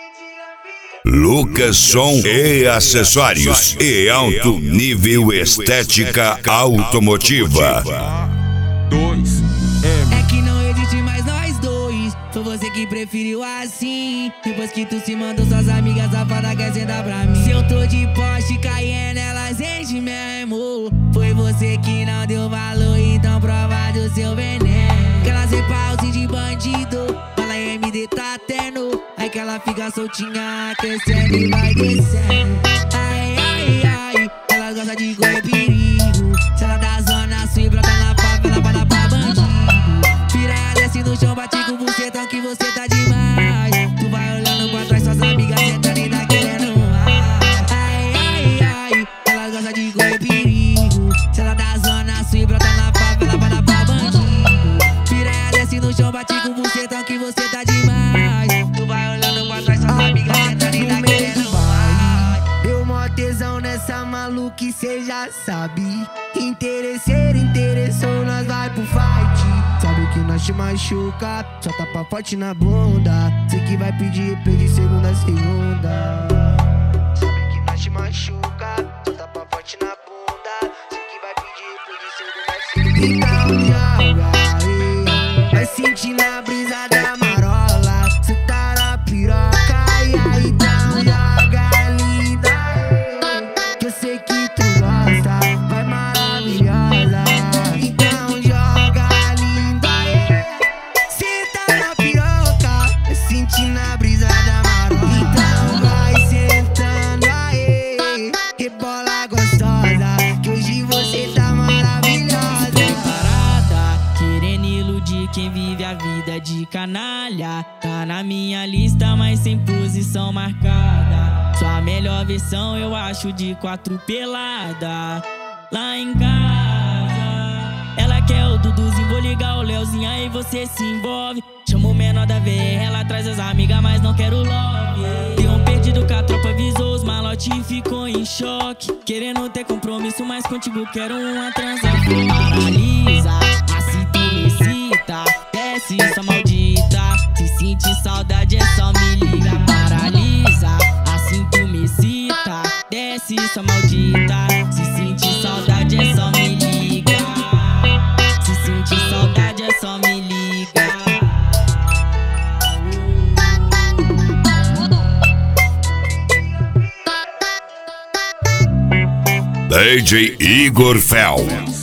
Lucas Som e Acessórios e Alto Nível Estética Automotiva. É que não existe mais nós dois. Foi você que preferiu assim. Depois que tu se mandou, suas amigas safadas quer sentar pra mim. Se eu tô de Porsche Cayenne, elas enchem mesmo. Foi você que não deu valor, então prova do seu veneno. Que ela sem pause de bandido, fala MD tá terno. Aí que ela fica soltinha, aquecendo e vai descendo. Ai, ai, ai, ela gosta de correr perigo. Se ela da zona sul e brota na favela, vai dar pra bandido. Piranha desce no chão, bate com bucetão que você tá demais. Tu vai olhando pra trás, suas amigas sentando e tá querendo mais. Ai, ai, ai, ela gosta de correr perigo. Se ela da zona sul e brota na favela, vai dar pra bandido. Piranha desce no chão, bate com bucetão que você tá demais. Tu vai olhando pra trás, suas amigas sentando e tá querendo mais. Deu mó tesão nessa maluca, cê já sabe. Interesseiro, interessou, nós vai pro fight. Sabe que nós te machuca, só tapa forte na bunda. Cê que vai pedir de segunda a segunda. Sabe que nós te machuca, só tapa forte na bunda. Cê que vai pedir de segunda a segunda. Então joga, vai sentir na brisa da marola. Cê tá na piroca, e aí então joga linda. Que eu sei que tu gosta, vai maravilhosa. Então joga linda, cê tá na piroca, vai sentir na brisa da marola. Então vai sentando aí, rebola gostosa, que hoje você tá maravilhosa. Preparada, querendo iludir quem vive a vida de canalha. Tá na minha lista, mas sem posição marcada. Sua melhor versão eu acho de 4 pelada. Lá em casa, ela quer o Duduzinho, vou ligar o Leozinho, aí você se envolve. Chama o menor da VR, ela traz as amigas, mas não quero love. Deu um perdido com a tropa, avisou os malote e ficou em choque. Querendo ter compromisso, mas contigo quero uma transação. Paralisa, assim tu me excita, desce essa maldita. Se sentir saudade é só me liga. Paralisa, assim tu me excita, desce essa maldita. Se sentir saudade é só me liga. Se sentir saudade é só me liga. DJ Igor Fel.